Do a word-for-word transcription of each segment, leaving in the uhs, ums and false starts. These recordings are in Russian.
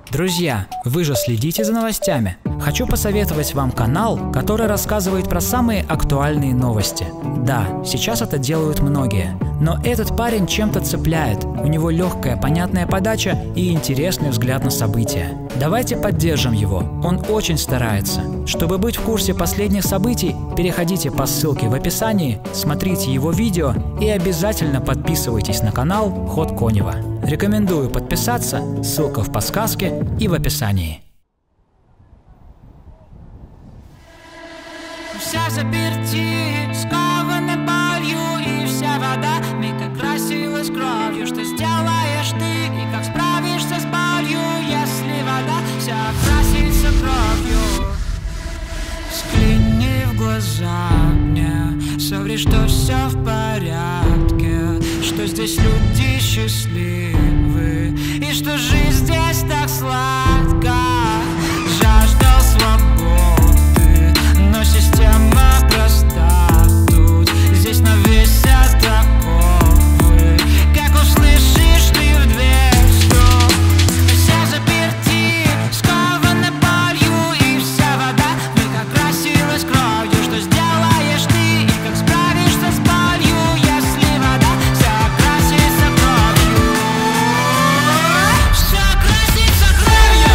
Друзья, вы же следите за новостями? Хочу посоветовать вам канал, который рассказывает про самые актуальные новости. Да, сейчас это делают многие, но этот парень чем-то цепляет. У него легкая, понятная подача и интересный взгляд на события. Давайте поддержим его, он очень старается. Чтобы быть в курсе последних событий, переходите по ссылке в описании, смотрите его видео и обязательно подписывайтесь на канал Ход Конева. Рекомендую подписаться, ссылка в подсказке и в описании. Вся заперти, скованы болью, и вся вода миг окрасилась кровью. Что сделаешь ты, и как справишься с болью, если вода вся окрасится кровью? Взгляни в глаза мне, соври, что все в порядке, что здесь люди счастливы, и что жизнь здесь так сладка. Жаждал свободы, но система проста тут. Здесь навесят оковы, как услышишь ты в дверь стук. Все заперти, скованы болью, и вся вода вмиг окрасилась кровью. Что сделаешь ты, и как справишься с болью, если вода вся окрасится кровью? Все окрасится кровью.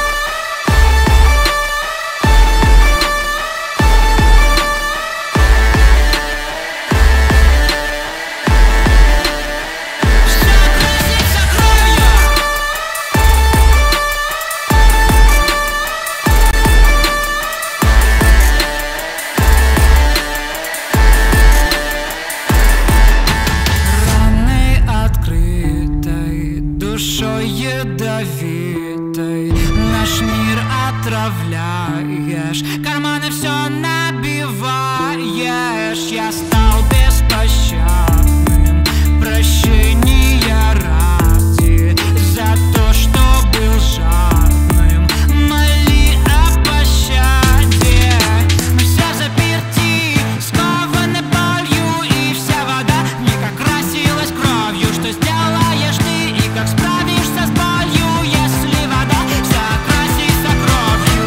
Душой ядовитой наш мир отравляешь, карманы все набиваешь. Я стал беспощадным, прощения ради, за то, что был жадным. Моли о пощаде. Мы все заперти, скованы болью, и вся вода вмиг окрасилась кровью. Что сделаешь ты, и как справишься с болью, если вода вся окрасится кровью?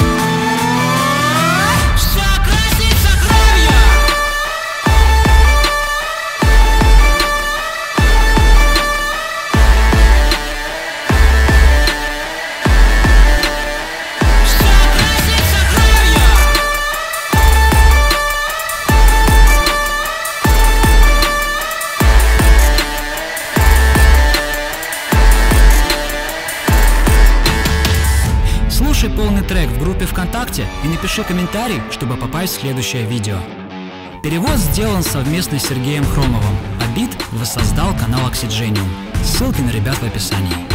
Все окрасится кровью. Все окрасится кровью. Слушай полный трек в группе ВКонтакте и напиши комментарий, чтобы попасть в следующее видео. Перевод сделан совместно с Сергеем Хромовым, а бит воссоздал канал Oxygenium. Ссылки на ребят в описании.